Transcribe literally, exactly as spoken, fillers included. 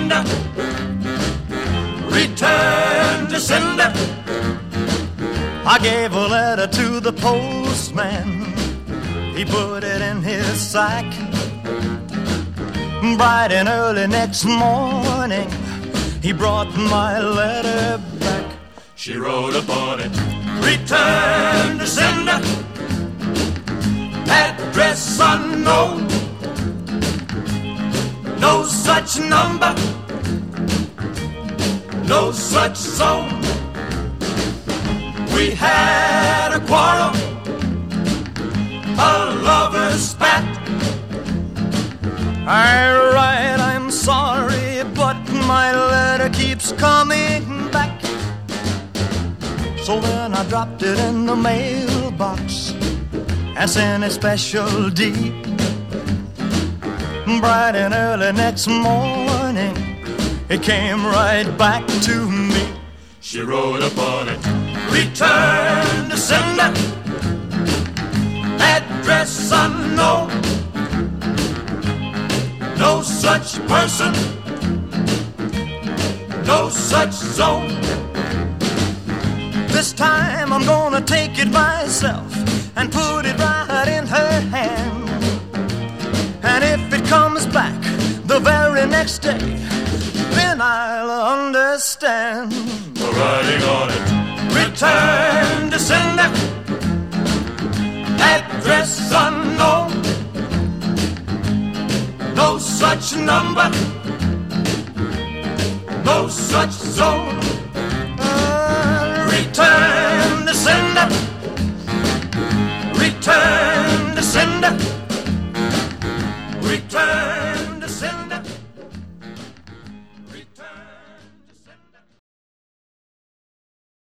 sender. Return to sender. I gave a letter to the postman. He put it in his sack. Bright and early next morning, he brought my letter back. She wrote upon it, return to sender. Address unknown. No such number. No such zone. We had a quarrel, a lover's spat. I write, I'm sorry, but my letter keeps coming back. So then I dropped it in the mailbox and sent a special deed. Bright and early next morning, it came right back to me. She wrote upon it, return to sender. Address unknown. No such person. No such zone. This time I'm gonna take it myself and put it right in her hand. And if it comes back the very next day, then I'll understand. The writing on it, return to sender. Address unknown. No such number. No such zone. Uh, return to sender. Return to sender. Return.